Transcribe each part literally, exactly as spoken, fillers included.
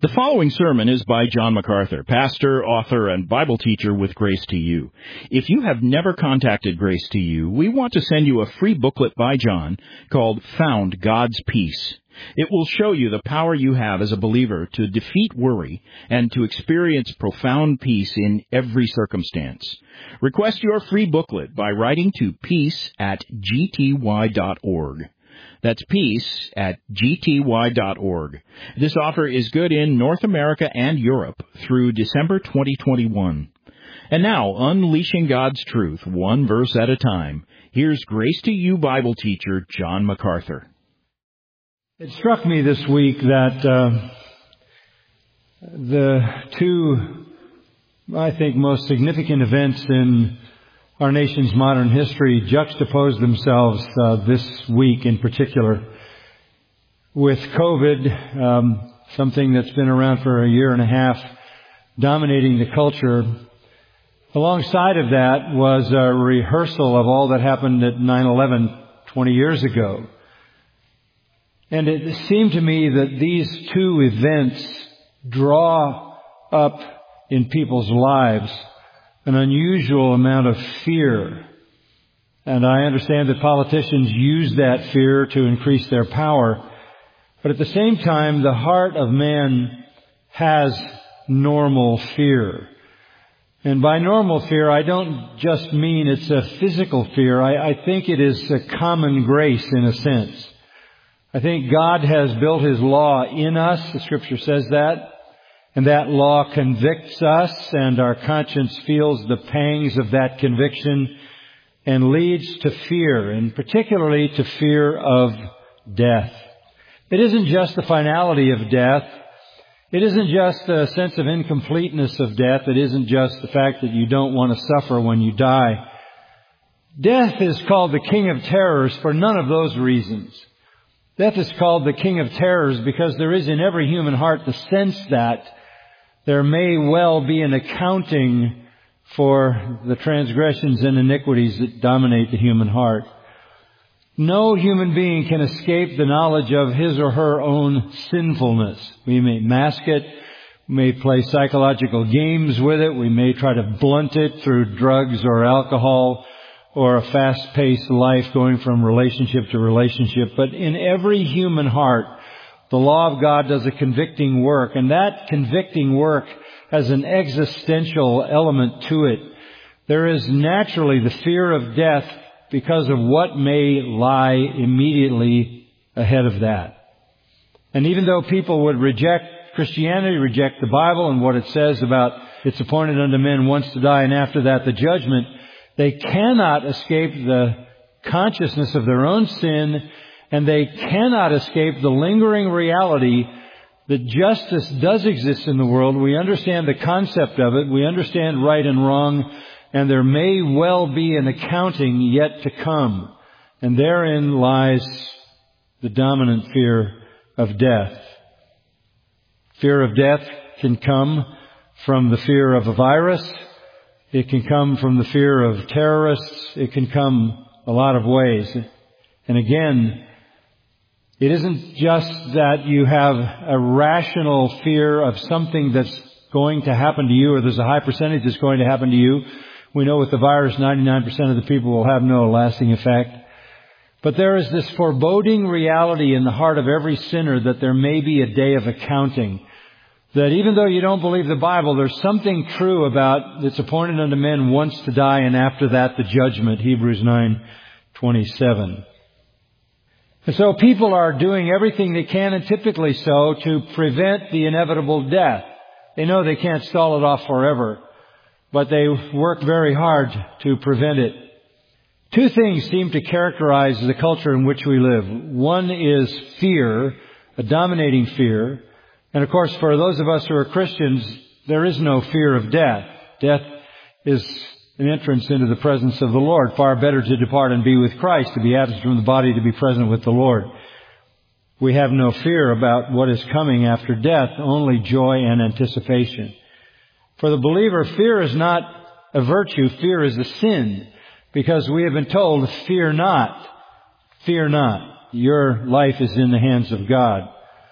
The following sermon is by John MacArthur, pastor, author, and Bible teacher with Grace to You. If you have never contacted Grace to You, we want to send you a free booklet by John called Found God's Peace. It will show you the power you have as a believer to defeat worry and to experience profound peace in every circumstance. Request your free booklet by writing to peace at g t y dot org. That's peace at g t y dot org. This offer is good in North America and Europe through December twenty twenty-one. And now, unleashing God's truth, one verse at a time, here's Grace to You Bible teacher John MacArthur. It struck me this week that uh, the two, I think, most significant events in our nation's modern history juxtapose themselves uh, this week in particular. With COVID, um, something that's been around for a year and a half, dominating the culture, alongside of that was a rehearsal of all that happened at nine eleven twenty years ago. And it seemed to me that these two events draw up in people's lives an unusual amount of fear. And I understand that politicians use that fear to increase their power. But at the same time, the heart of man has normal fear. And by normal fear, I don't just mean it's a physical fear. I, I think it is a common grace in a sense. I think God has built His law in us. The Scripture says that. And that law convicts us, and our conscience feels the pangs of that conviction and leads to fear, and particularly to fear of death. It isn't just the finality of death. It isn't just a sense of incompleteness of death. It isn't just the fact that you don't want to suffer when you die. Death is called the King of Terrors for none of those reasons. Death is called the King of Terrors because there is in every human heart the sense that there may well be an accounting for the transgressions and iniquities that dominate the human heart. No human being can escape the knowledge of his or her own sinfulness. We may mask it, we may play psychological games with it, we may try to blunt it through drugs or alcohol or a fast-paced life going from relationship to relationship. But in every human heart, the law of God does a convicting work, and that convicting work has an existential element to it. There is naturally the fear of death because of what may lie immediately ahead of that. And even though people would reject Christianity, reject the Bible and what it says about it's appointed unto men once to die and after that the judgment, they cannot escape the consciousness of their own sin, and they cannot escape the lingering reality that justice does exist in the world. We understand the concept of it. We understand right and wrong. And there may well be an accounting yet to come. And therein lies the dominant fear of death. Fear of death can come from the fear of a virus. It can come from the fear of terrorists. It can come a lot of ways. And again, it isn't just that you have a rational fear of something that's going to happen to you, or there's a high percentage that's going to happen to you. We know with the virus, ninety-nine percent of the people will have no lasting effect. But there is this foreboding reality in the heart of every sinner that there may be a day of accounting. That even though you don't believe the Bible, there's something true about it's appointed unto men once to die, and after that the judgment, Hebrews nine twenty-seven. And so people are doing everything they can, and typically so, to prevent the inevitable death. They know they can't stall it off forever, but they work very hard to prevent it. Two things seem to characterize the culture in which we live. One is fear, a dominating fear. And of course, for those of us who are Christians, there is no fear of death. Death is an entrance into the presence of the Lord. Far better to depart and be with Christ, to be absent from the body, to be present with the Lord. We have no fear about what is coming after death, only joy and anticipation. For the believer, fear is not a virtue, fear is a sin, because we have been told, fear not, fear not. Your life is in the hands of God.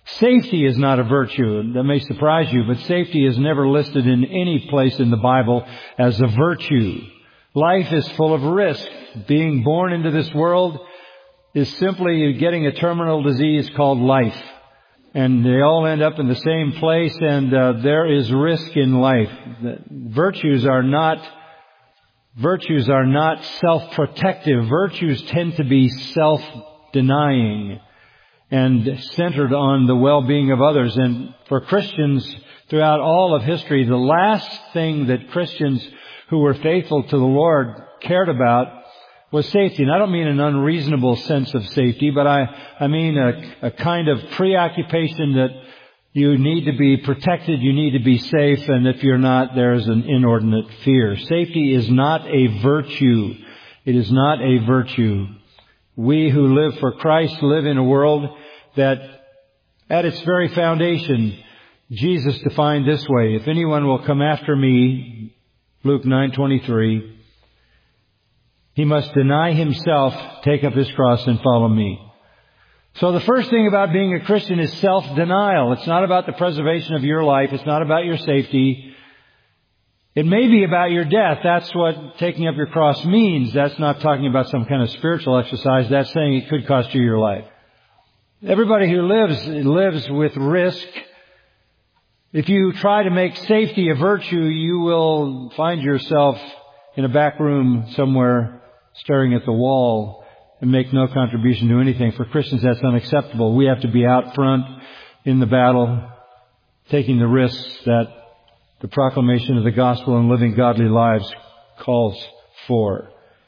Safety is not a virtue. That may surprise you, but safety is never listed in any place in the Bible as a virtue. Life is full of risk. Being born into this world is simply getting a terminal disease called life. And they all end up in the same place, and uh, there is risk in life. Virtues are not virtues are not self-protective. Virtues tend to be self-denying and centered on the well-being of others. And for Christians throughout all of history, the last thing that Christians who were faithful to the Lord cared about was safety. And I don't mean an unreasonable sense of safety, but I, I mean a, a kind of preoccupation that you need to be protected, you need to be safe, and if you're not, there's an inordinate fear. Safety is not a virtue. It is not a virtue. We who live for Christ live in a world that at its very foundation, Jesus defined this way: if anyone will come after me, Luke nine twenty-three, he must deny himself, take up his cross, and follow me. So the first thing about being a Christian is self-denial. It's not about the preservation of your life. It's not about your safety. It may be about your death. That's what taking up your cross means. That's not talking about some kind of spiritual exercise. That's saying it could cost you your life. Everybody who lives, lives with risk. If you try to make safety a virtue, you will find yourself in a back room somewhere staring at the wall and make no contribution to anything. For Christians, that's unacceptable. We have to be out front in the battle, taking the risks that the proclamation of the gospel and living godly lives calls for.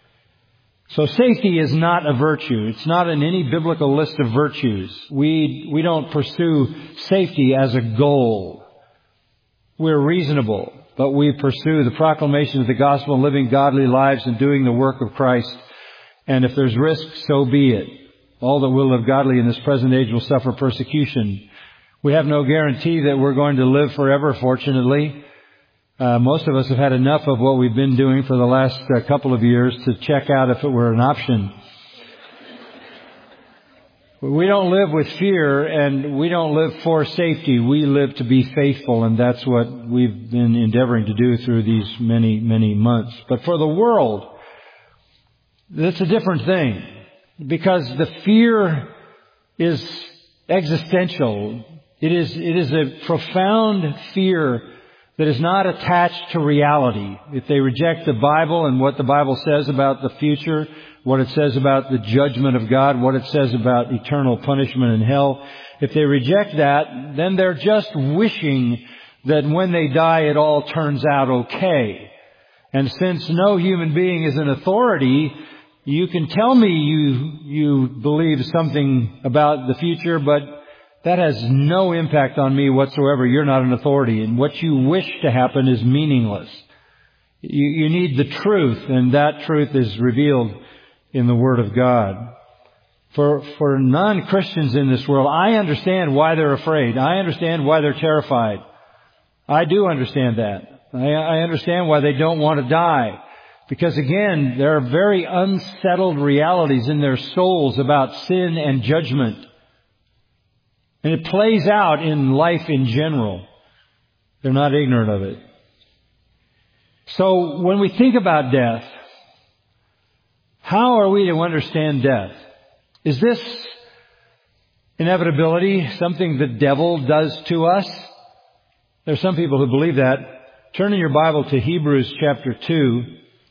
So safety is not a virtue. It's not in any biblical list of virtues. We, we don't pursue safety as a goal. We're reasonable, but we pursue the proclamation of the gospel and living godly lives and doing the work of Christ. And if there's risk, so be it. All that will live godly in this present age will suffer persecution. We have no guarantee that we're going to live forever, fortunately. Uh, most of us have had enough of what we've been doing for the last uh, couple of years to check out if it were an option. We don't live with fear, and we don't live for safety. We live to be faithful, and that's what we've been endeavoring to do through these many, many months. But for the world, that's a different thing, because the fear is existential. It is, it is a profound fear that is not attached to reality. If they reject the Bible and what the Bible says about the future, what it says about the judgment of God, what it says about eternal punishment in hell, if they reject that, then they're just wishing that when they die it all turns out okay. And since no human being is an authority, you can tell me you, you believe something about the future, but that has no impact on me whatsoever. You're not an authority, and what you wish to happen is meaningless. You, you need the truth, and that truth is revealed in the Word of God. For, for non-Christians in this world, I understand why they're afraid. I understand why they're terrified. I do understand that. I, I understand why they don't want to die. Because again, there are very unsettled realities in their souls about sin and judgment. And it plays out in life in general. They're not ignorant of it. So when we think about death, how are we to understand death? Is this inevitability something the devil does to us? There are some people who believe that. Turn in your Bible to Hebrews chapter two.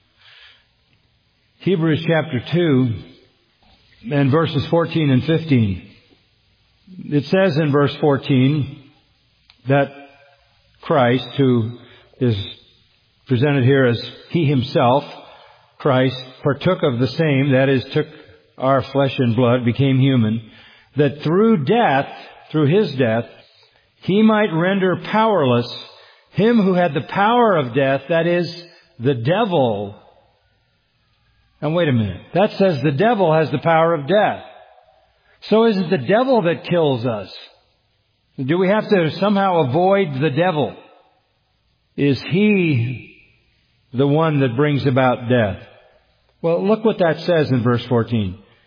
Hebrews chapter two and verses fourteen and fifteen. It says in verse fourteen that Christ, who is presented here as He Himself, Christ, partook of the same, that is, took our flesh and blood, became human, that through death, through His death, He might render powerless him who had the power of death, that is, the devil. Now wait a minute. That says the devil has the power of death. So is it the devil that kills us? Do we have to somehow avoid the devil? Is he the one that brings about death? Well, look what that says in verse fourteen.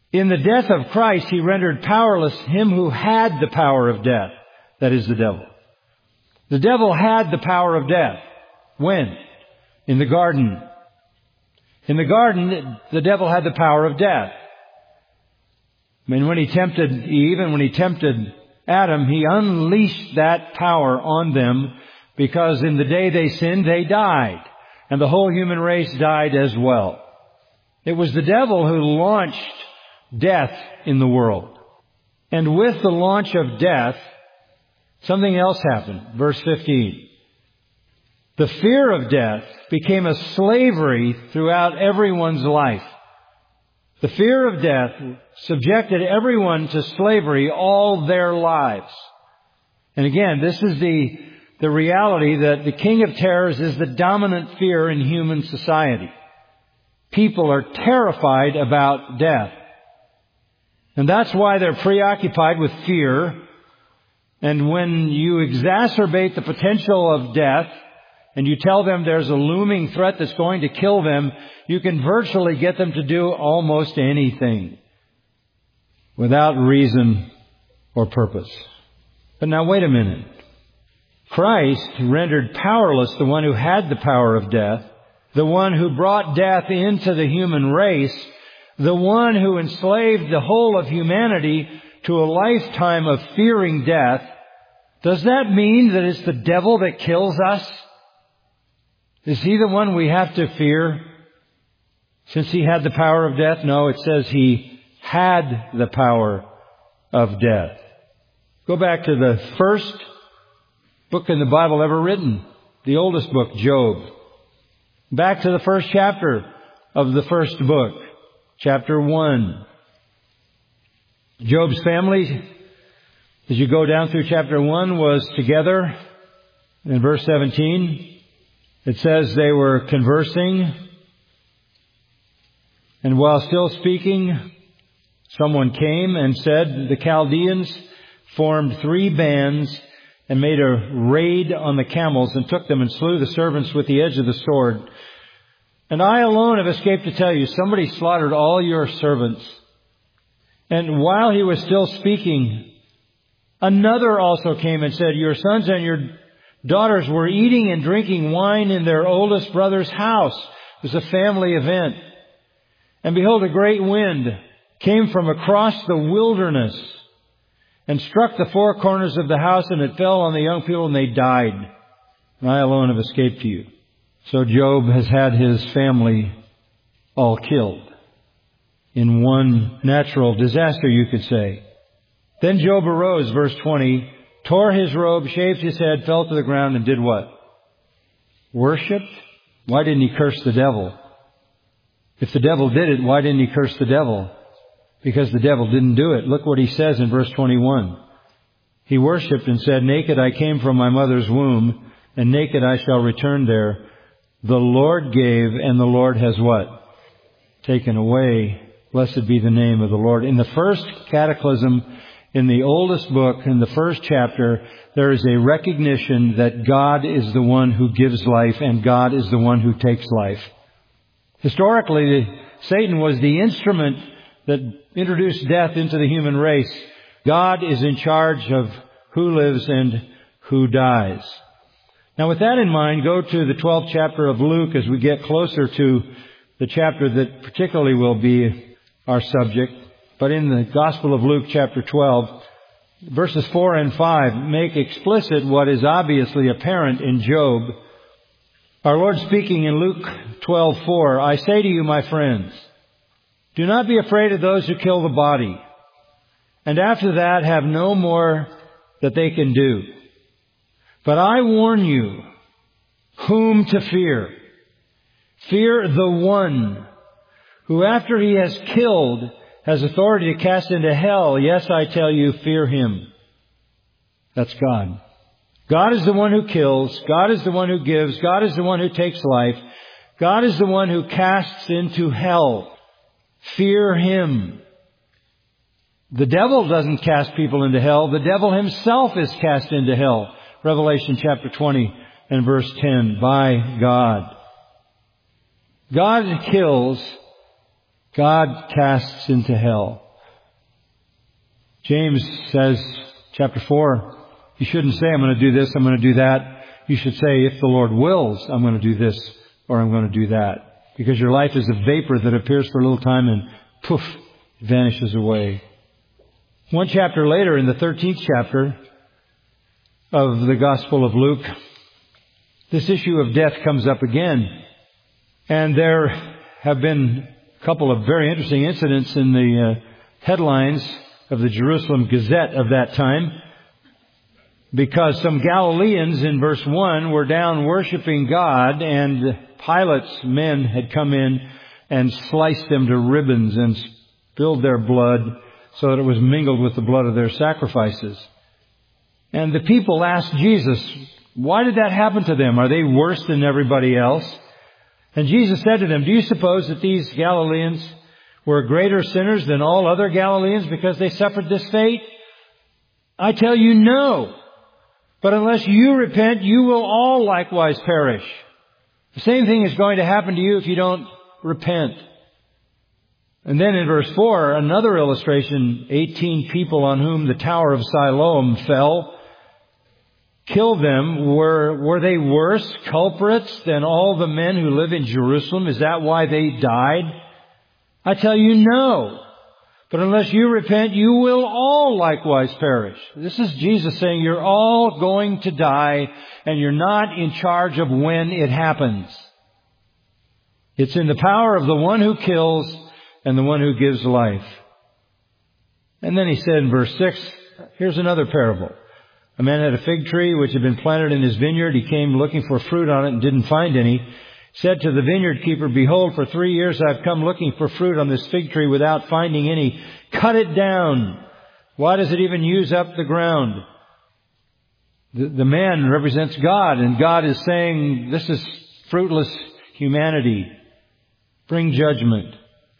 In the death of Christ, He rendered powerless him who had the power of death. That is the devil. The devil had the power of death. When? In the garden. In the garden, the devil had the power of death. I mean, when he tempted Eve and when he tempted Adam, he unleashed that power on them, because in the day they sinned, they died. And the whole human race died as well. It was the devil who launched death in the world. And with the launch of death, something else happened. Verse fifteen. The fear of death became a slavery throughout everyone's life. The fear of death subjected everyone to slavery all their lives. And again, this is the, the reality that the king of terrors is the dominant fear in human society. People are terrified about death. And that's why they're preoccupied with fear. And when you exacerbate the potential of death, and you tell them there's a looming threat that's going to kill them, you can virtually get them to do almost anything without reason or purpose. But now wait a minute. Christ rendered powerless the one who had the power of death, the one who brought death into the human race, the one who enslaved the whole of humanity to a lifetime of fearing death. Does that mean that it's the devil that kills us? Is He the one we have to fear? Since He had the power of death? No, it says He had the power of death. Go back to the first book in the Bible ever written, the oldest book, Job. Back to the first chapter of the first book, chapter one. Job's family, as you go down through chapter one, was together. In verse seventeen, it says they were conversing, and while still speaking, someone came and said, the Chaldeans formed three bands and made a raid on the camels and took them and slew the servants with the edge of the sword. And I alone have escaped to tell you, somebody slaughtered all your servants. And while he was still speaking, another also came and said, your sons and your daughters were eating and drinking wine in their oldest brother's house. It was a family event. And behold, a great wind came from across the wilderness and struck the four corners of the house, and it fell on the young people, and they died. And I alone have escaped to you. So Job has had his family all killed in one natural disaster, you could say. Then Job arose, verse twenty, tore his robe, shaved his head, fell to the ground, and did what? Worshipped? Why didn't he curse the devil? If the devil did it, why didn't he curse the devil? Because the devil didn't do it. Look what he says in verse twenty-one. He worshipped and said, naked I came from my mother's womb, and naked I shall return there. The Lord gave, and the Lord has what? Taken away. Blessed be the name of the Lord. In the first cataclysm, in the oldest book, in the first chapter, there is a recognition that God is the one who gives life and God is the one who takes life. Historically, Satan was the instrument that introduced death into the human race. God is in charge of who lives and who dies. Now, with that in mind, go to the twelfth chapter of Luke as we get closer to the chapter that particularly will be our subject. But in the Gospel of Luke, chapter twelve, verses four and five make explicit what is obviously apparent in Job. Our Lord speaking in Luke twelve four, I say to you, my friends, do not be afraid of those who kill the body, and after that have no more that they can do. But I warn you whom to fear. Fear the one who after he has killed has authority to cast into hell. Yes, I tell you, fear him. That's God. God is the one who kills. God is the one who gives. God is the one who takes life. God is the one who casts into hell. Fear him. The devil doesn't cast people into hell. The devil himself is cast into hell. Revelation chapter twenty and verse ten. By God. God kills God casts into hell. James says, chapter four, you shouldn't say, I'm going to do this, I'm going to do that. You should say, if the Lord wills, I'm going to do this or I'm going to do that. Because your life is a vapor that appears for a little time and poof, vanishes away. One chapter later, in the thirteenth chapter of the Gospel of Luke, this issue of death comes up again. And there have been a couple of very interesting incidents in the uh, headlines of the Jerusalem Gazette of that time, because some Galileans in verse one were down worshiping God, and Pilate's men had come in and sliced them to ribbons and spilled their blood so that it was mingled with the blood of their sacrifices. And the people asked Jesus, why did that happen to them? Are they worse than everybody else? And Jesus said to them, do you suppose that these Galileans were greater sinners than all other Galileans because they suffered this fate? I tell you, no. But unless you repent, you will all likewise perish. The same thing is going to happen to you if you don't repent. And then in verse four, another illustration, eighteen people on whom the Tower of Siloam fell, killed them. Were, were they worse culprits than all the men who live in Jerusalem? Is that why they died? I tell you, no. But unless you repent, you will all likewise perish. This is Jesus saying you're all going to die, and you're not in charge of when it happens. It's in the power of the one who kills and the one who gives life. And then he said in verse six, here's another parable. A man had a fig tree which had been planted in his vineyard. He came looking for fruit on it and didn't find any. Said to the vineyard keeper, behold, for three years I've come looking for fruit on this fig tree without finding any. Cut it down. Why does it even use up the ground? The, the man represents God, and God is saying, this is fruitless humanity. Bring judgment.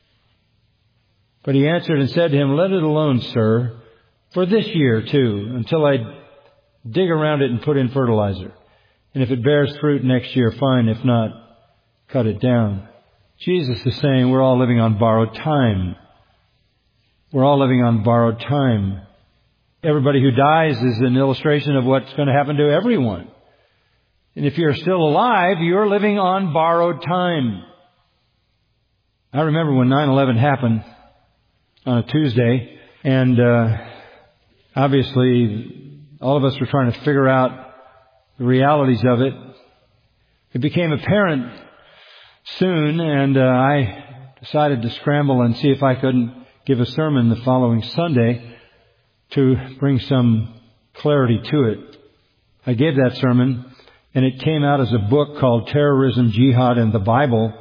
But he answered and said to him, let it alone, sir, for this year too, until I dig around it and put in fertilizer. And if it bears fruit next year, fine. If not, cut it down. Jesus is saying we're all living on borrowed time. We're all living on borrowed time. Everybody who dies is an illustration of what's going to happen to everyone. And if you're still alive, you're living on borrowed time. I remember when nine eleven happened on a Tuesday, and uh, obviously all of us were trying to figure out the realities of it. It became apparent soon, and uh, I decided to scramble and see if I couldn't give a sermon the following Sunday to bring some clarity to it. I gave that sermon, and it came out as a book called Terrorism, Jihad, and the Bible.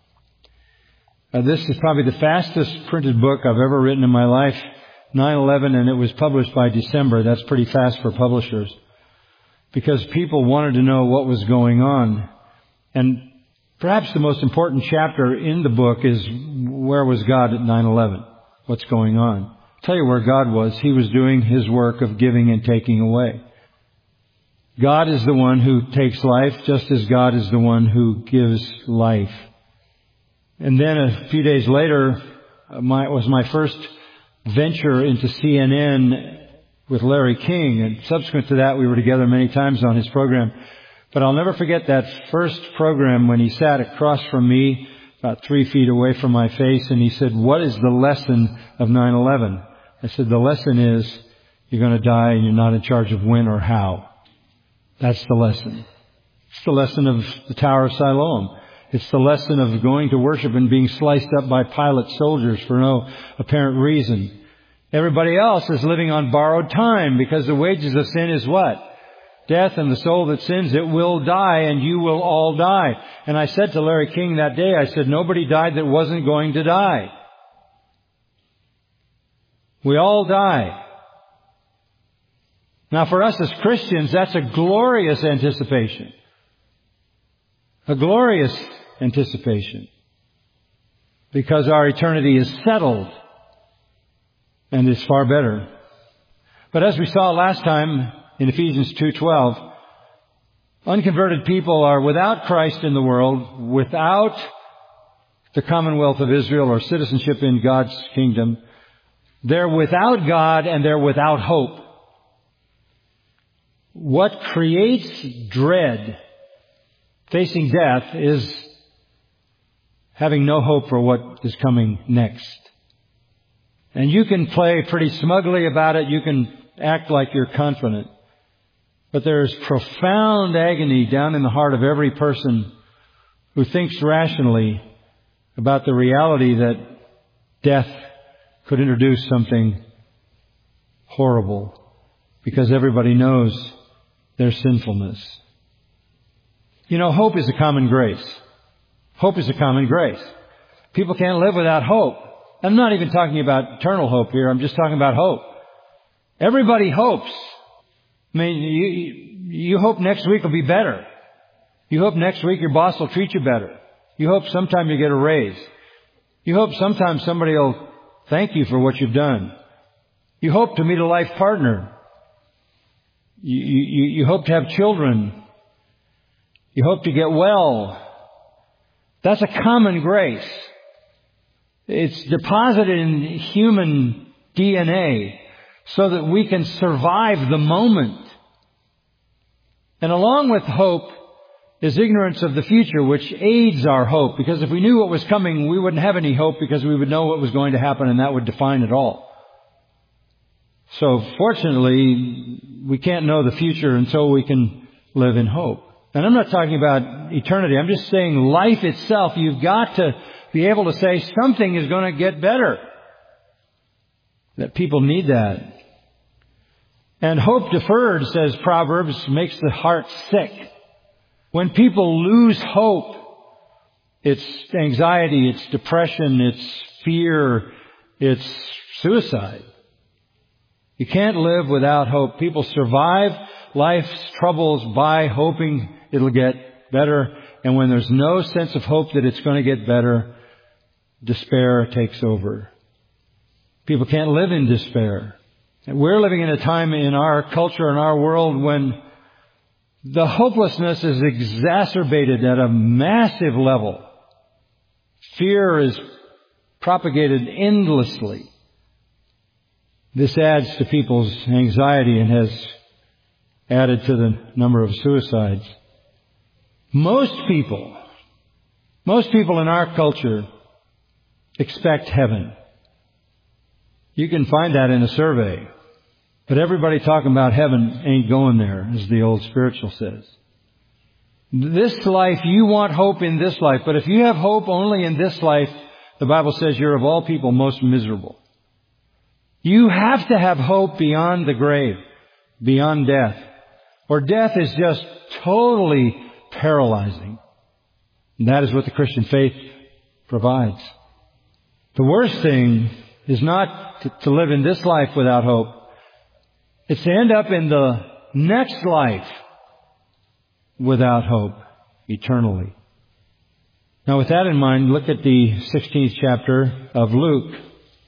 Uh, this is probably the fastest printed book I've ever written in my life. nine eleven, and it was published by December. That's pretty fast for publishers, because people wanted to know what was going on. And perhaps the most important chapter in the book is, where was God at nine eleven? What's going on? I'll tell you where God was. He was doing His work of giving and taking away. God is the one who takes life, just as God is the one who gives life. And then a few days later, my, was my first venture into C N N with Larry King. And subsequent to that, we were together many times on his program. But I'll never forget that first program when he sat across from me, about three feet away from my face, and he said, what is the lesson of nine eleven? I said, the lesson is you're going to die and you're not in charge of when or how. That's the lesson. It's the lesson of the Tower of Siloam. It's the lesson of going to worship and being sliced up by Pilate's soldiers for no apparent reason. Everybody else is living on borrowed time, because the wages of sin is what? Death, and the soul that sins, it will die, and you will all die. And I said to Larry King that day, I said, nobody died that wasn't going to die. We all die. Now for us as Christians, that's a glorious anticipation. A glorious anticipation. Because our eternity is settled. And it's far better. But as we saw last time in Ephesians two twelve, unconverted people are without Christ in the world, without the Commonwealth of Israel or citizenship in God's kingdom. They're without God and they're without hope. What creates dread facing death is having no hope for what is coming next. And you can play pretty smugly about it. You can act like you're confident. But there is profound agony down in the heart of every person who thinks rationally about the reality that death could introduce something horrible, because everybody knows their sinfulness. You know, hope is a common grace. Hope is a common grace. People can't live without hope. I'm not even talking about eternal hope here. I'm just talking about hope. Everybody hopes. I mean, you, you hope next week will be better. You hope next week your boss will treat you better. You hope sometime you get a raise. You hope sometime somebody will thank you for what you've done. You hope to meet a life partner. You, you, you hope to have children. You hope to get well. That's a common grace. It's deposited in human D N A so that we can survive the moment. And along with hope is ignorance of the future, which aids our hope. Because if we knew what was coming, we wouldn't have any hope, because we would know what was going to happen, and that would define it all. So fortunately, we can't know the future until we can live in hope. And I'm not talking about eternity. I'm just saying life itself. You've got to be able to say something is going to get better. That people need that. And hope deferred, says Proverbs, makes the heart sick. When people lose hope, it's anxiety, it's depression, it's fear, it's suicide. You can't live without hope. People survive life's troubles by hoping it'll get better. And when there's no sense of hope that it's going to get better, despair takes over. People can't live in despair. And we're living in a time in our culture, in our world, when the hopelessness is exacerbated at a massive level. Fear is propagated endlessly. This adds to people's anxiety and has added to the number of suicides. Most people, most people in our culture expect heaven. You can find that in a survey. But everybody talking about heaven ain't going there, as the old spiritual says. This life, you want hope in this life. But if you have hope only in this life, the Bible says you're of all people most miserable. You have to have hope beyond the grave, beyond death. Or death is just totally paralyzing. And that is what the Christian faith provides. The worst thing is not to, to live in this life without hope. It's to end up in the next life without hope, eternally. Now with that in mind, look at the sixteenth chapter of Luke,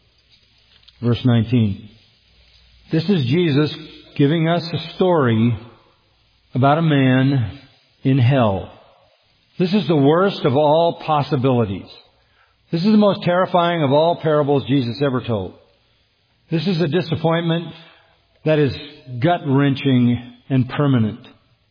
verse nineteen. This is Jesus giving us a story about a man in hell. This is the worst of all possibilities. This is the most terrifying of all parables Jesus ever told. This is a disappointment that is gut-wrenching and permanent.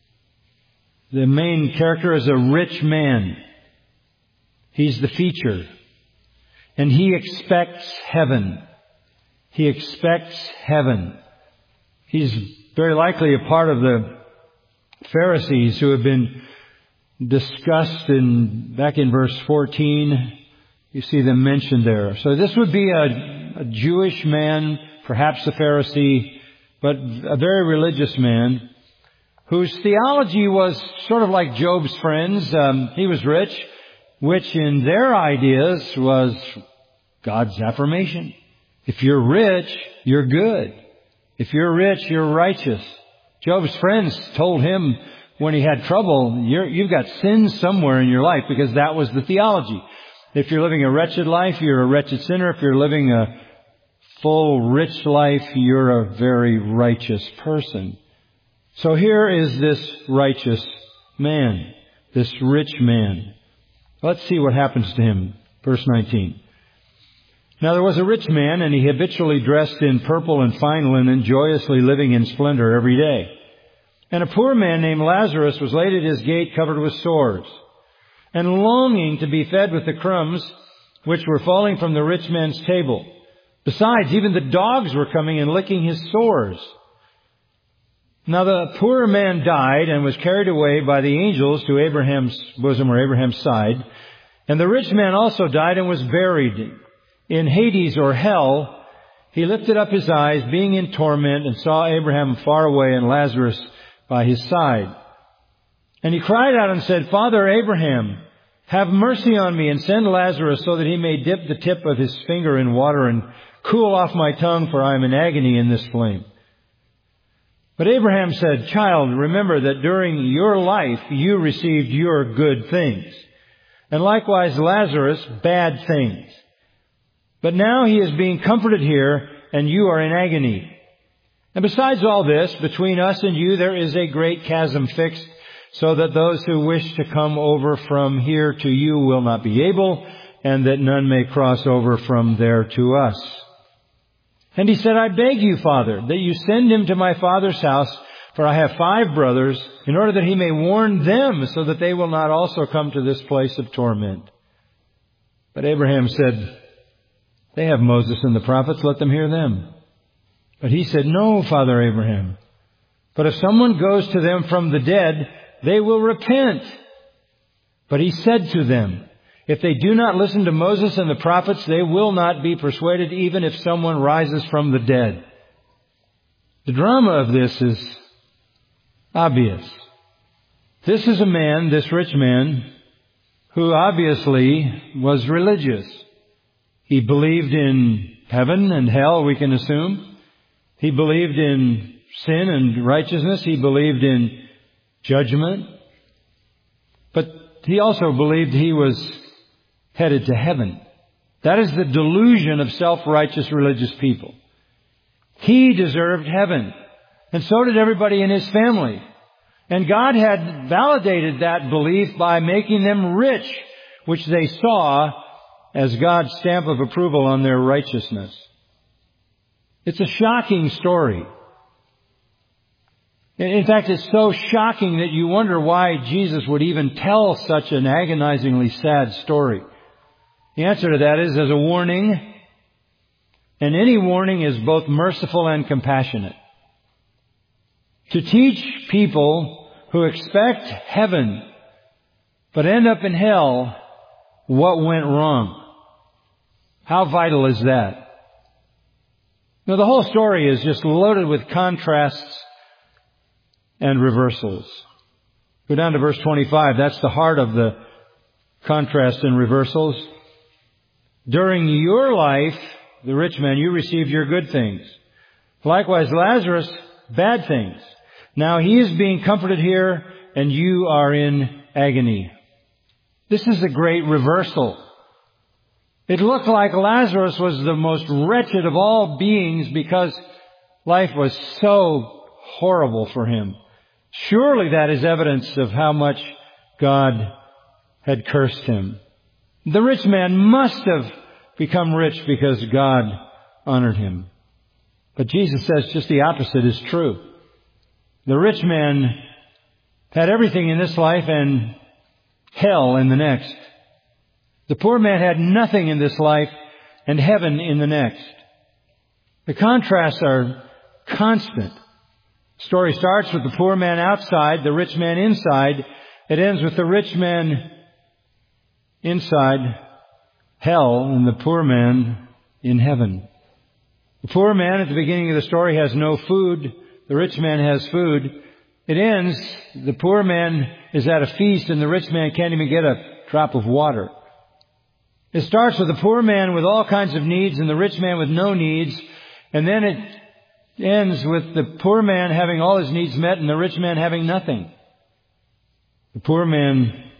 The main character is a rich man. He's the feature. And he expects heaven. He expects heaven. He's very likely a part of the Pharisees who have been discussed in, back in verse fourteen. You see them mentioned there. So this would be a, a Jewish man, perhaps a Pharisee, but a very religious man whose theology was sort of like Job's friends. Um, he was rich, which in their ideas was God's affirmation. If you're rich, you're good. If you're rich, you're righteous. Job's friends told him when he had trouble, you're, you've got sin somewhere in your life, because that was the theology. If you're living a wretched life, you're a wretched sinner. If you're living a full, rich life, you're a very righteous person. So here is this righteous man, this rich man. Let's see what happens to him. Verse nineteen. Now there was a rich man, and he habitually dressed in purple and fine linen, joyously living in splendor every day. And a poor man named Lazarus was laid at his gate, covered with sores, and longing to be fed with the crumbs which were falling from the rich man's table. Besides, even the dogs were coming and licking his sores. Now the poor man died and was carried away by the angels to Abraham's bosom, or Abraham's side. And the rich man also died and was buried in Hades, or hell. He lifted up his eyes, being in torment, and saw Abraham far away and Lazarus by his side. And he cried out and said, Father Abraham, have mercy on me, and send Lazarus so that he may dip the tip of his finger in water and cool off my tongue, for I am in agony in this flame. But Abraham said, Child, remember that during your life you received your good things, and likewise Lazarus bad things. But now he is being comforted here, and you are in agony. And besides all this, between us and you there is a great chasm fixed, so that those who wish to come over from here to you will not be able, and that none may cross over from there to us. And he said, I beg you, Father, that you send him to my father's house, for I have five brothers, in order that he may warn them, so that they will not also come to this place of torment. But Abraham said, They have Moses and the prophets, let them hear them. But he said, No, Father Abraham, but if someone goes to them from the dead, they will repent. But he said to them, If they do not listen to Moses and the prophets, they will not be persuaded, even if someone rises from the dead. The drama of this is obvious. This is a man, this rich man, who obviously was religious. He believed in heaven and hell, we can assume. He believed in sin and righteousness. He believed in judgment. But he also believed he was headed to heaven. That is the delusion of self-righteous religious people. He deserved heaven, and so did everybody in his family. And God had validated that belief by making them rich, which they saw as God's stamp of approval on their righteousness. It's a shocking story. In fact, it's so shocking that you wonder why Jesus would even tell such an agonizingly sad story. The answer to that is as a warning, and any warning is both merciful and compassionate. To teach people who expect heaven but end up in hell what went wrong. How vital is that? Now, the whole story is just loaded with contrasts and reversals. Go down to verse twenty-five. That's the heart of the contrast and reversals. During your life, the rich man, you received your good things. Likewise, Lazarus, bad things. Now he is being comforted here, and you are in agony. This is a great reversal. It looked like Lazarus was the most wretched of all beings because life was so horrible for him. Surely that is evidence of how much God had cursed him. The rich man must have become rich because God honored him. But Jesus says just the opposite is true. The rich man had everything in this life and hell in the next. The poor man had nothing in this life and heaven in the next. The contrasts are constant. The story starts with the poor man outside, the rich man inside. It ends with the rich man inside hell and the poor man in heaven. The poor man at the beginning of the story has no food. The rich man has food. It ends, the poor man is at a feast and the rich man can't even get a drop of water. It starts with the poor man with all kinds of needs and the rich man with no needs. And then it ends with the poor man having all his needs met and the rich man having nothing. The poor man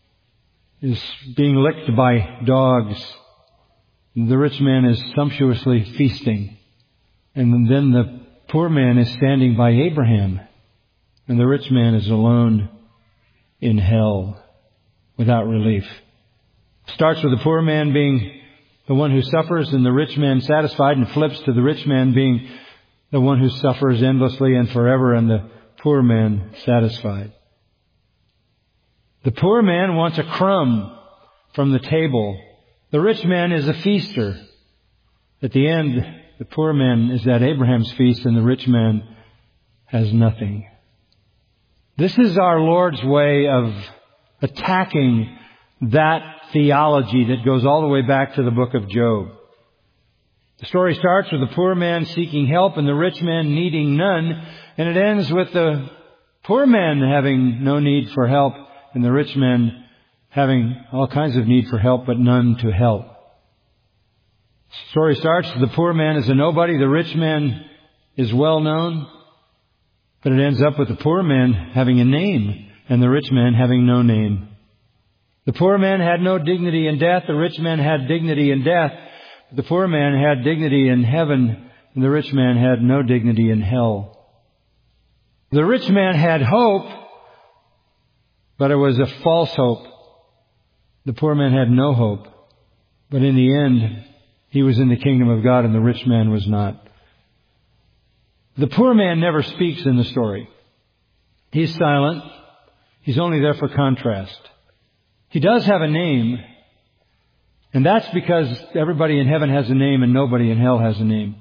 is being licked by dogs. The rich man is sumptuously feasting. And then the poor man is standing by Abraham. And the rich man is alone in hell without relief. Starts with the poor man being the one who suffers and the rich man satisfied, and flips to the rich man being the one who suffers endlessly and forever and the poor man satisfied. The poor man wants a crumb from the table. The rich man is a feaster. At the end, the poor man is at Abraham's feast and the rich man has nothing. This is our Lord's way of attacking that theology that goes all the way back to the book of Job. The story starts with the poor man seeking help and the rich man needing none, and it ends with the poor man having no need for help and the rich man having all kinds of need for help but none to help. The story starts with the poor man is a nobody, the rich man is well known, but it ends up with the poor man having a name and the rich man having no name. The poor man had no dignity in death. The rich man had dignity in death. The poor man had dignity in heaven, and the rich man had no dignity in hell. The rich man had hope, but it was a false hope. The poor man had no hope, but in the end, he was in the kingdom of God, and the rich man was not. The poor man never speaks in the story. He's silent. He's only there for contrast. He does have a name, and that's because everybody in heaven has a name and nobody in hell has a name.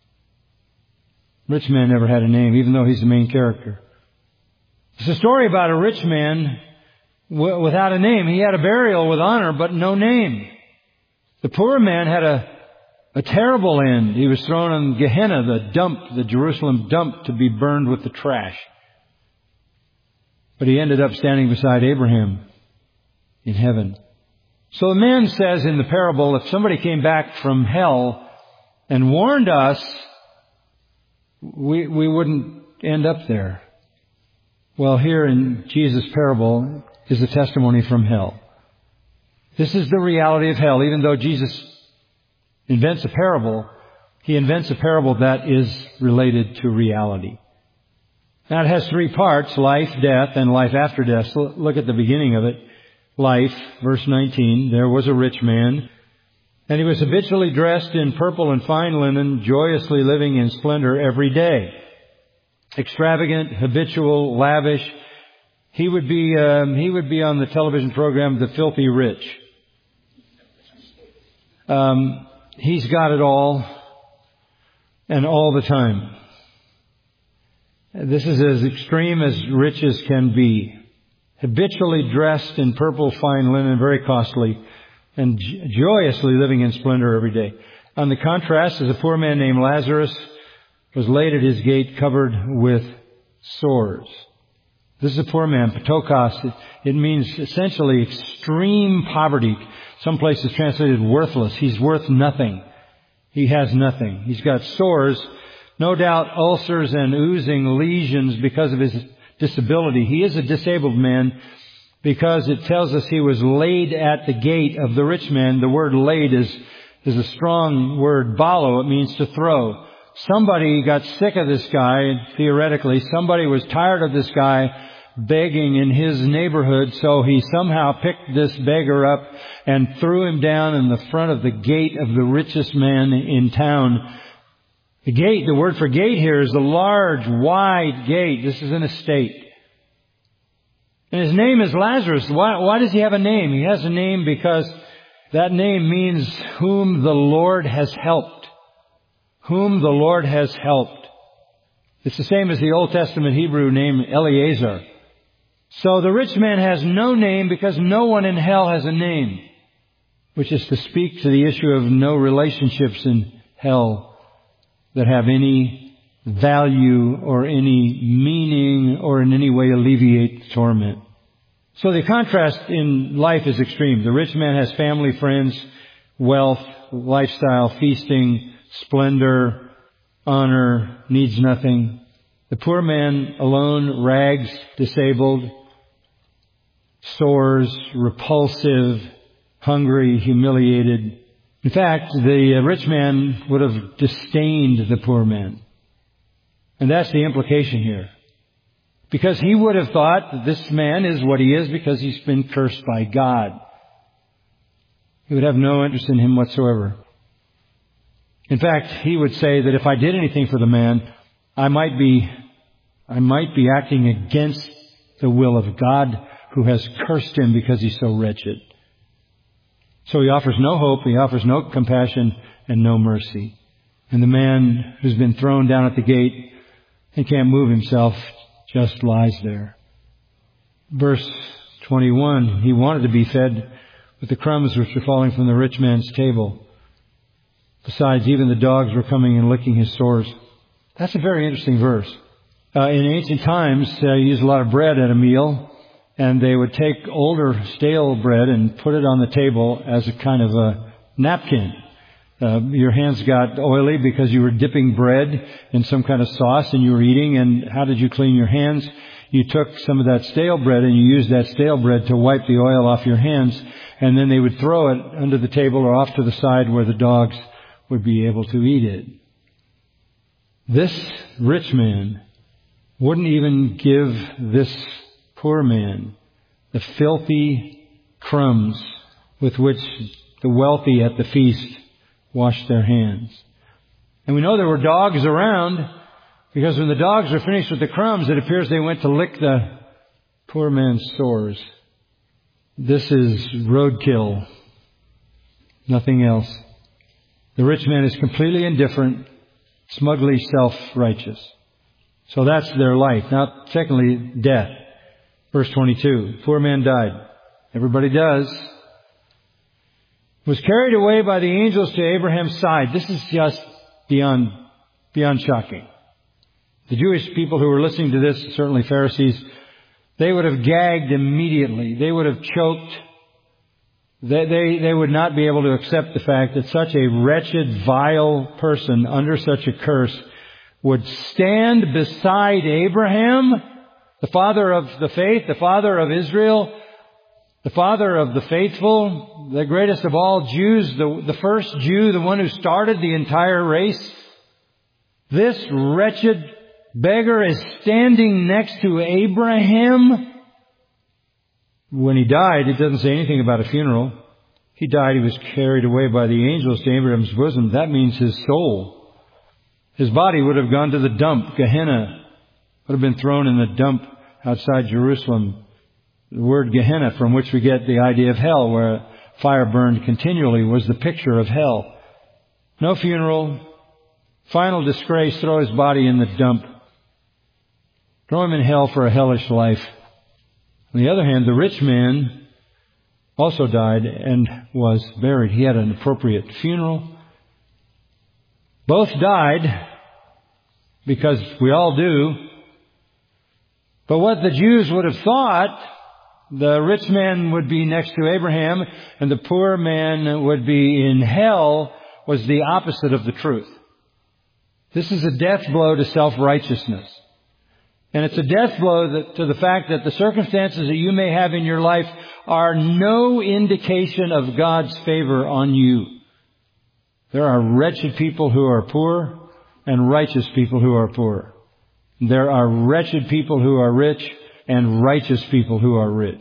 Rich man never had a name, even though he's the main character. It's a story about a rich man w- without a name. He had a burial with honor, but no name. The poor man had a, a terrible end. He was thrown in Gehenna, the dump, the Jerusalem dump, to be burned with the trash. But he ended up standing beside Abraham in heaven. So the man says in the parable, if somebody came back from hell and warned us, we, we wouldn't end up there. Well, here in Jesus' parable is a testimony from hell. This is the reality of hell. Even though Jesus invents a parable, he invents a parable that is related to reality. Now it has three parts, life, death, and life after death. So look at the beginning of it. Life, verse nineteen, there was a rich man, and he was habitually dressed in purple and fine linen, joyously living in splendor every day. Extravagant, habitual, lavish. He would be, um, he would be on the television program, The Filthy Rich. Um, he's got it all, and all the time. This is as extreme as riches can be. Habitually dressed in purple fine linen, very costly, and joyously living in splendor every day. On the contrast is a poor man named Lazarus, was laid at his gate covered with sores. This is a poor man, patokos. It, it means essentially extreme poverty. Some places translated worthless. He's worth nothing. He has nothing. He's got sores, no doubt ulcers and oozing lesions because of his disability. He is a disabled man because it tells us he was laid at the gate of the rich man. The word laid is, is a strong word. Balo, it means to throw. Somebody got sick of this guy, theoretically. Somebody was tired of this guy begging in his neighborhood, so he somehow picked this beggar up and threw him down in the front of the gate of the richest man in town. The gate, the word for gate here is a large, wide gate. This is an estate. And his name is Lazarus. Why, why does he have a name? He has a name because that name means whom the Lord has helped. Whom the Lord has helped. It's the same as the Old Testament Hebrew name Eliezer. So the rich man has no name because no one in hell has a name, which is to speak to the issue of no relationships in hell that have any value or any meaning or in any way alleviate torment. So the contrast in life is extreme. The rich man has family, friends, wealth, lifestyle, feasting, splendor, honor, needs nothing. The poor man alone, rags, disabled, sores, repulsive, hungry, humiliated. In fact, the rich man would have disdained the poor man. And that's the implication here. Because he would have thought that this man is what he is because he's been cursed by God. He would have no interest in him whatsoever. In fact, he would say that if I did anything for the man, I might be, I might be acting against the will of God, who has cursed him because he's so wretched. So he offers no hope, he offers no compassion, and no mercy. And the man who's been thrown down at the gate and can't move himself just lies there. Verse twenty-one, he wanted to be fed with the crumbs which were falling from the rich man's table. Besides, even the dogs were coming and licking his sores. That's a very interesting verse. Uh, in ancient times, they uh, used a lot of bread at a meal, and they would take older, stale bread and put it on the table as a kind of a napkin. Uh, your hands got oily because you were dipping bread in some kind of sauce and you were eating. And how did you clean your hands? You took some of that stale bread and you used that stale bread to wipe the oil off your hands. And then they would throw it under the table or off to the side where the dogs would be able to eat it. This rich man wouldn't even give this poor man the filthy crumbs with which the wealthy at the feast washed their hands. And we know there were dogs around, because when the dogs were finished with the crumbs, it appears they went to lick the poor man's sores. This is roadkill. Nothing else. The rich man is completely indifferent, smugly self-righteous. So that's their life. Now, secondly, death. Verse twenty-two. Poor man died. Everybody does. Was carried away by the angels to Abraham's side. This is just beyond, beyond shocking. The Jewish people who were listening to this, certainly Pharisees, they would have gagged immediately. They would have choked. They, they, they would not be able to accept the fact that such a wretched, vile person under such a curse would stand beside Abraham, the father of the faith, the father of Israel, the father of the faithful, the greatest of all Jews, the, the first Jew, the one who started the entire race. This wretched beggar is standing next to Abraham. When he died, it doesn't say anything about a funeral. He died, he was carried away by the angels to Abraham's bosom. That means his soul. His body would have gone to the dump, Gehenna. Would have been thrown in the dump outside Jerusalem. The word Gehenna, from which we get the idea of hell, where fire burned continually, was the picture of hell. No funeral. Final disgrace, throw his body in the dump. Throw him in hell for a hellish life. On the other hand, the rich man also died and was buried. He had an appropriate funeral. Both died, because we all do. But what the Jews would have thought, the rich man would be next to Abraham and the poor man would be in hell, was the opposite of the truth. This is a death blow to self-righteousness. And it's a death blow that, to the fact that the circumstances that you may have in your life are no indication of God's favor on you. There are wretched people who are poor and righteous people who are poor. There are wretched people who are rich and righteous people who are rich.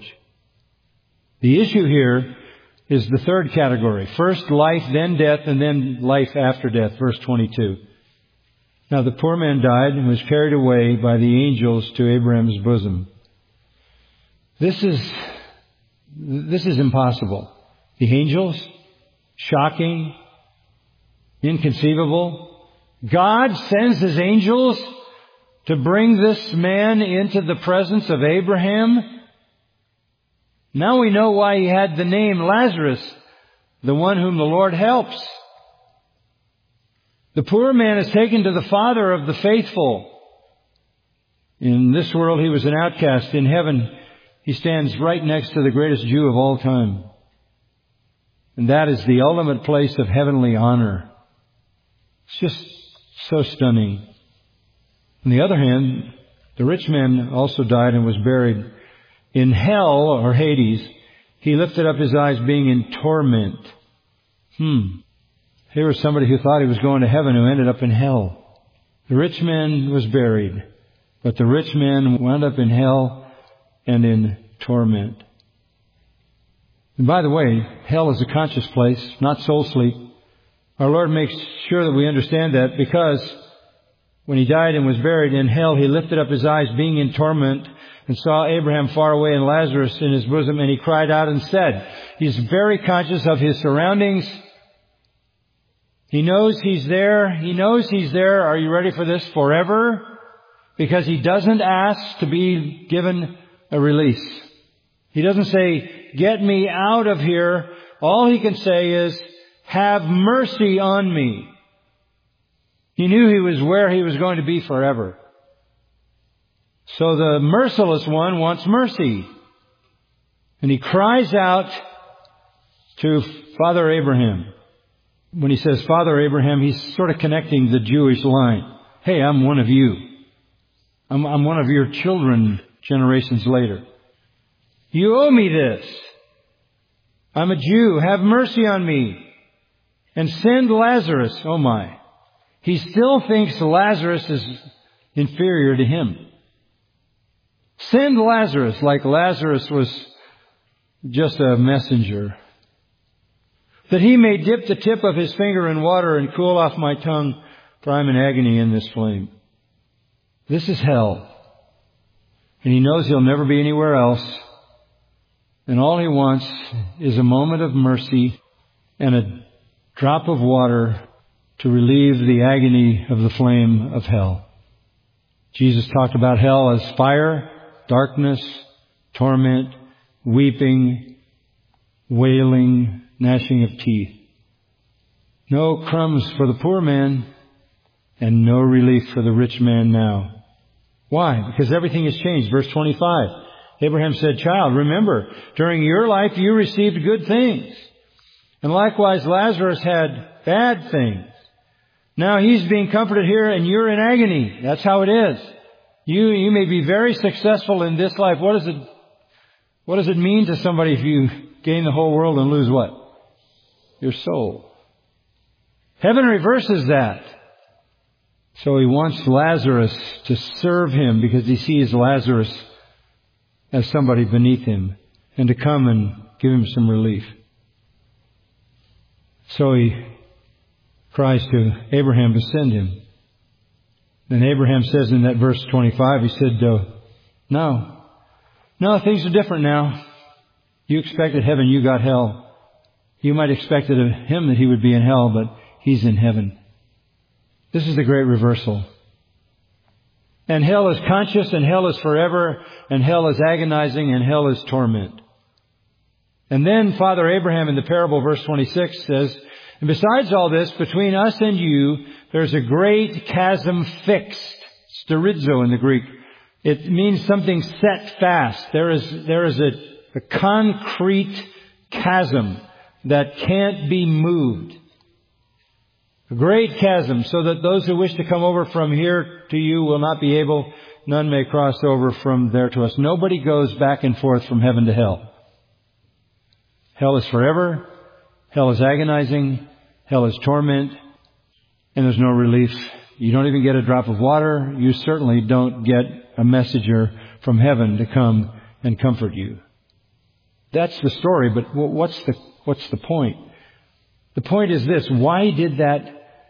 The issue here is the third category. First life, then death, and then life after death. Verse twenty-two. Now the poor man died and was carried away by the angels to Abraham's bosom. This is, this is impossible. The angels? Shocking. Inconceivable. God sends His angels to bring this man into the presence of Abraham. Now we know why he had the name Lazarus, the one whom the Lord helps. The poor man is taken to the Father of the faithful. In this world he was an outcast. In heaven he stands right next to the greatest Jew of all time. And that is the ultimate place of heavenly honor. It's just so stunning. On the other hand, the rich man also died and was buried. In hell, or Hades, he lifted up his eyes being in torment. Hmm. Here was somebody who thought he was going to heaven who ended up in hell. The rich man was buried, but the rich man wound up in hell and in torment. And by the way, hell is a conscious place, not soul sleep. Our Lord makes sure that we understand that because when He died and was buried in hell, He lifted up His eyes being in torment and saw Abraham far away and Lazarus in His bosom, and He cried out and said, He's very conscious of His surroundings. He knows He's there. He knows He's there. Are you ready for this? Forever. Because He doesn't ask to be given a release. He doesn't say, get me out of here. All He can say is, have mercy on me. He knew He was where He was going to be forever. So the merciless one wants mercy. And He cries out to Father Abraham. When He says Father Abraham, He's sort of connecting the Jewish line. Hey, I'm one of you. I'm, I'm one of your children generations later. You owe me this. I'm a Jew. Have mercy on me. And send Lazarus. Oh my. He still thinks Lazarus is inferior to him. Send Lazarus like Lazarus was just a messenger. That he may dip the tip of his finger in water and cool off my tongue, for I'm in agony in this flame. This is hell. And he knows he'll never be anywhere else. And all he wants is a moment of mercy and a drop of water to relieve the agony of the flame of hell. Jesus talked about hell as fire, darkness, torment, weeping, wailing, gnashing of teeth. No crumbs for the poor man and no relief for the rich man now. Why? Because everything has changed. Verse twenty-five. Abraham said, Child, remember, during your life you received good things. And likewise Lazarus had bad things. Now he's being comforted here and you're in agony. That's how it is. You, you may be very successful in this life. What does it, what does it mean to somebody if you gain the whole world and lose what? Your soul. Heaven reverses that. So he wants Lazarus to serve him because he sees Lazarus as somebody beneath him and to come and give him some relief. So he cries to Abraham to send him. And Abraham says in that verse twenty-five, he said, uh, no, no, things are different now. You expected heaven, you got hell. You might expected of him that he would be in hell, but he's in heaven. This is the great reversal. And hell is conscious, and hell is forever, and hell is agonizing, and hell is torment. And then Father Abraham in the parable, verse twenty-six, says, and besides all this, between us and you, there's a great chasm fixed. Sterizo in the Greek. It means something set fast. There is, there is a, a concrete chasm that can't be moved. A great chasm, so that those who wish to come over from here to you will not be able. None may cross over from there to us. Nobody goes back and forth from heaven to hell. Hell is forever. Hell is agonizing. Hell is torment. And there's no relief. You don't even get a drop of water. You certainly don't get a messenger from heaven to come and comfort you. That's the story, but what's the, what's the point? The point is this. Why did that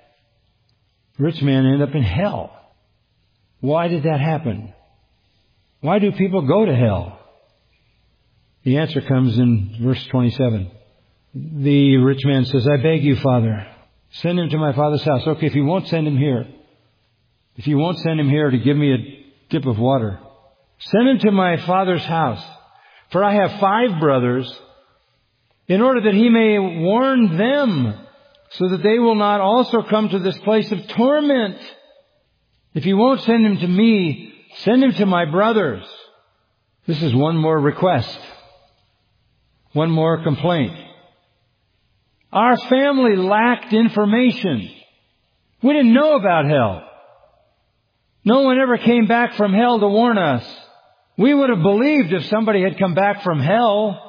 rich man end up in hell? Why did that happen? Why do people go to hell? The answer comes in verse twenty-seven. The rich man says, I beg you, Father, send him to my father's house. Okay, if you won't send him here, if you won't send him here to give me a dip of water, send him to my father's house. For I have five brothers, in order that he may warn them, so that they will not also come to this place of torment. If you won't send him to me, send him to my brothers. This is one more request. One more complaint. Our family lacked information. We didn't know about hell. No one ever came back from hell to warn us. We would have believed if somebody had come back from hell.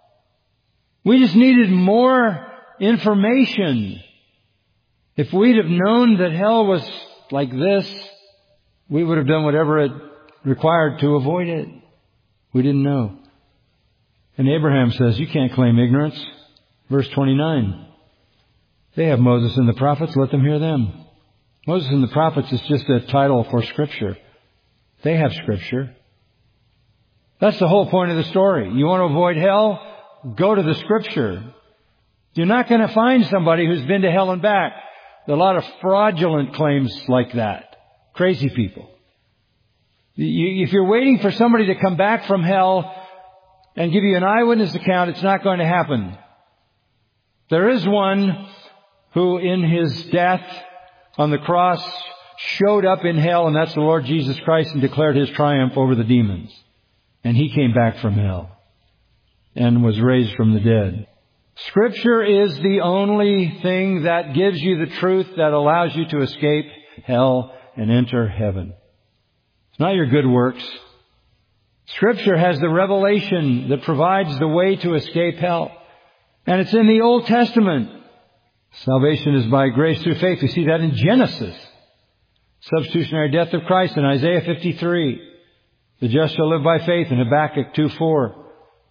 We just needed more information. If we'd have known that hell was like this, we would have done whatever it required to avoid it. We didn't know. And Abraham says, you can't claim ignorance. Verse twenty-nine. They have Moses and the prophets, let them hear them. Moses and the prophets is just a title for Scripture. They have Scripture. That's the whole point of the story. You want to avoid hell? Go to the Scripture. You're not going to find somebody who's been to hell and back. There are a lot of fraudulent claims like that. Crazy people. You, if you're waiting for somebody to come back from hell and give you an eyewitness account, it's not going to happen. There is one who in his death on the cross showed up in hell, and that's the Lord Jesus Christ, and declared His triumph over the demons. And He came back from hell and was raised from the dead. Scripture is the only thing that gives you the truth that allows you to escape hell and enter heaven. It's not your good works. Scripture has the revelation that provides the way to escape hell. And it's in the Old Testament. Salvation is by grace through faith. We see that in Genesis. Substitutionary death of Christ in Isaiah fifty-three. The just shall live by faith in Habakkuk two four.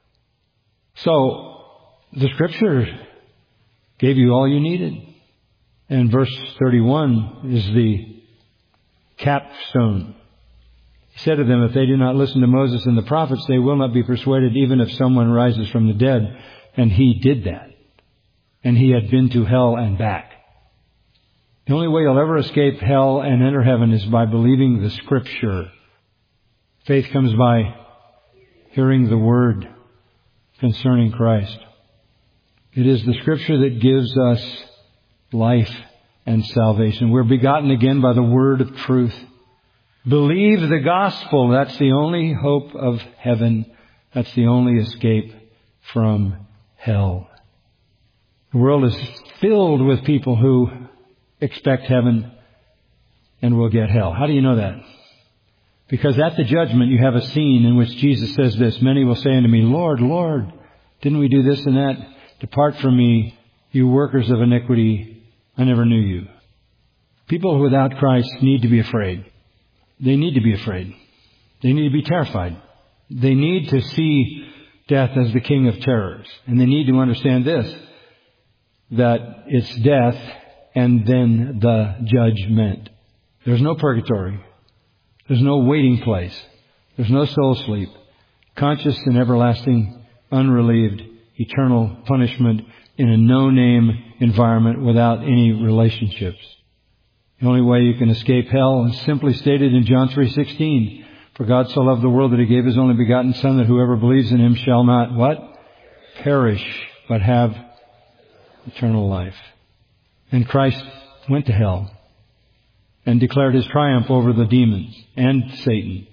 So, the Scripture gave you all you needed. And verse thirty-one is the capstone. He said to them, if they do not listen to Moses and the prophets, they will not be persuaded, even if someone rises from the dead. And He did that. And He had been to hell and back. The only way you'll ever escape hell and enter heaven is by believing the Scripture. Faith comes by hearing the Word concerning Christ. It is the Scripture that gives us life and salvation. We're begotten again by the Word of truth. Believe the gospel. That's the only hope of heaven. That's the only escape from hell. The world is filled with people who expect heaven and will get hell. How do you know that? Because at the judgment you have a scene in which Jesus says this, many will say unto me, Lord, Lord, didn't we do this and that? Depart from me, you workers of iniquity. I never knew you. People without Christ need to be afraid. They need to be afraid. They need to be terrified. They need to see death as the king of terrors. And they need to understand this, that it's death and then the judgment. There's no purgatory. There's no waiting place. There's no soul sleep. Conscious and everlasting, unrelieved, eternal punishment in a no-name environment without any relationships. The only way you can escape hell is simply stated in John three sixteen. For God so loved the world that He gave His only begotten Son, that whoever believes in Him shall not, what? Perish, but have eternal life. And Christ went to hell and declared His triumph over the demons and Satan.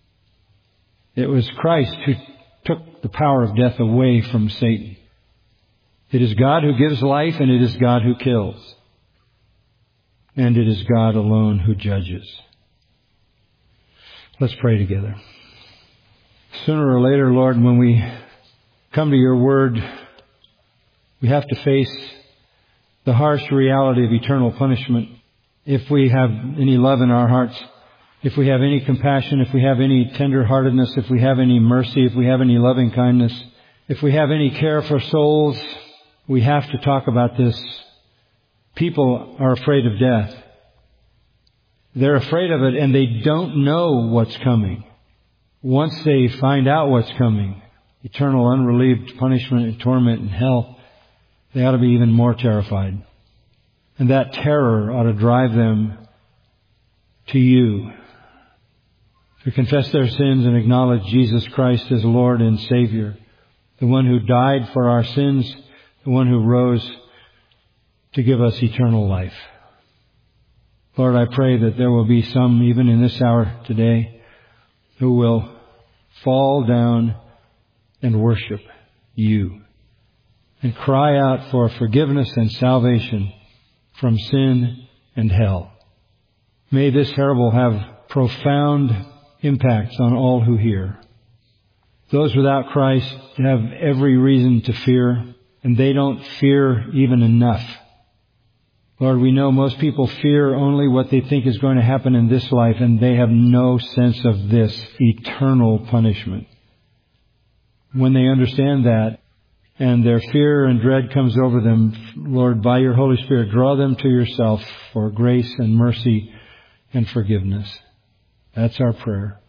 It was Christ who took the power of death away from Satan. It is God who gives life, and it is God who kills. And it is God alone who judges. Let's pray together. Sooner or later, Lord, when we come to Your Word, we have to face the harsh reality of eternal punishment. If we have any love in our hearts, if we have any compassion, if we have any tenderheartedness, if we have any mercy, if we have any loving kindness, if we have any care for souls, we have to talk about this. People are afraid of death. They're afraid of it, and they don't know what's coming. Once they find out what's coming, eternal unrelieved punishment and torment and hell, they ought to be even more terrified. And that terror ought to drive them to You, to confess their sins and acknowledge Jesus Christ as Lord and Savior, the one who died for our sins, the one who rose to give us eternal life. Lord, I pray that there will be some, even in this hour today, who will fall down and worship You and cry out for forgiveness and salvation from sin and hell. May this parable have profound impacts on all who hear. Those without Christ have every reason to fear, and they don't fear even enough. Lord, we know most people fear only what they think is going to happen in this life, and they have no sense of this eternal punishment. when they understand that and their fear and dread comes over them, Lord, by your Holy Spirit, draw them to yourself for grace and mercy and forgiveness. That's our prayer.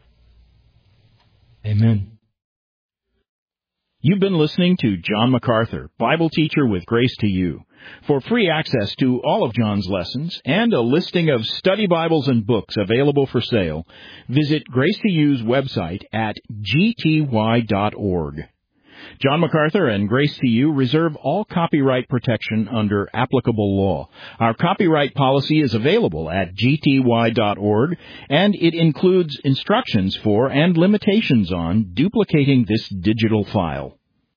Amen. You've been listening to John MacArthur, Bible teacher with Grace to You. For free access to all of John's lessons and a listing of study Bibles and books available for sale, visit Grace to You's website at g t y dot org. John MacArthur and Grace to You reserve all copyright protection under applicable law. Our copyright policy is available at g t y dot org, and it includes instructions for and limitations on duplicating this digital file.